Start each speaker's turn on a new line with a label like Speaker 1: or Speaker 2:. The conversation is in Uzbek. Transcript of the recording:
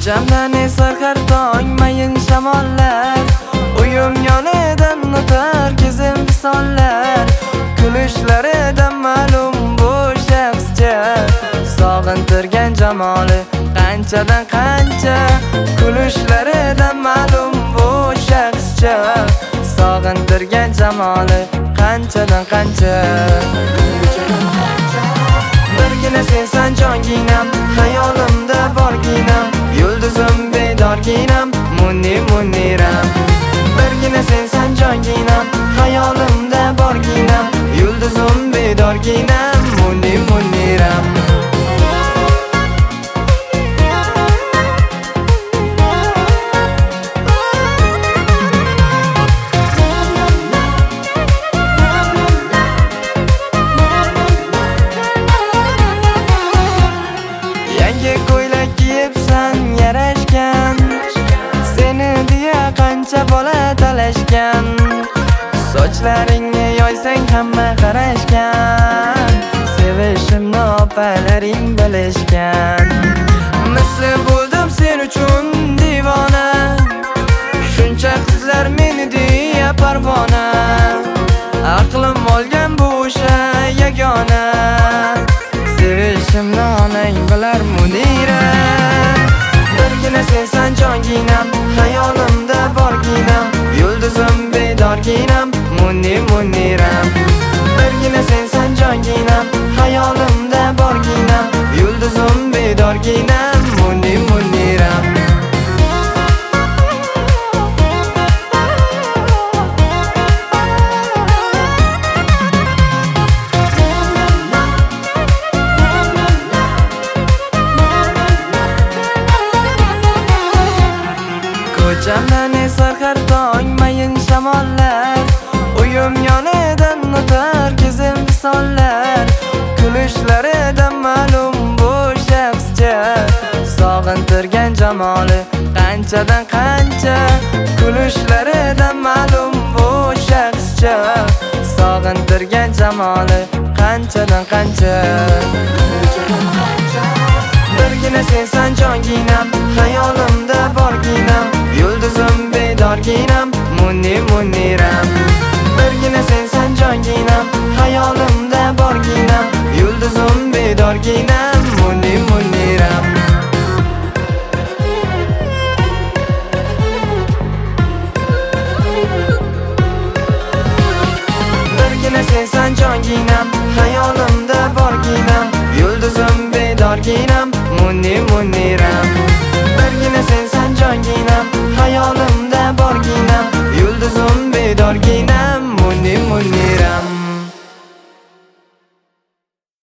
Speaker 1: Ko'chamdan esar har tong mayin shamollar, uyum yonidan o'tar kezim visollar. Kulishlaridan ma'lum bu shaxscha, sog'intirgan jamoli qanchadan qancha. Kulishlaridan ma'lum bu shaxscha, sog'intirgan jamoli qanchadan qancha. Birgina sensan jonginam, xayolimda borginam, yulduzim bedorginam, muniram. Birgina sensan jonginam, xayolimda borginam, yulduzim bedorginam, muniram. Ko'ylak kiyibsan yarashgan, seni deya qancha bola talashgan. Sochlaringni yoysang hamma qarashgan, sevishimni opalaring bilishgan. Misli bo'ldim sen uchun divona, shuncha qizlar meni deya parvona. Aqlim olgan bu o'sha yagona, sevishimni onang bilar munira. Birgina sensan jonginam, xayolimda borginam, yulduzim bedorginam, muniram. Birgina sensan jonginam, xayolimda borginam, yulduzim bedorginam, muniram. Ko'chamdan esar har tong mayin shamollar, uyum yonidan o'tar kezim visollar. Kulishlaridan ma'lum bu shaxscha, sog'intirgan jamoli qanchadan qancha. Kulishlaridan ma'lum bu shaxscha, sog'intirgan jamoli qanchadan qancha. Birgina sensan jonginam, xayolimda borginam, yulduzim bedorginam, muniram. Birgina sensan jonginam, xayolimda borginam, yulduzim bedorginam, muniram. Birgina sensan jonginam, xayolimda borginam, yulduzim bedorginam, muniram. Birgina sensan jonginam, xayolimda borginam, yulduzim bedorginam.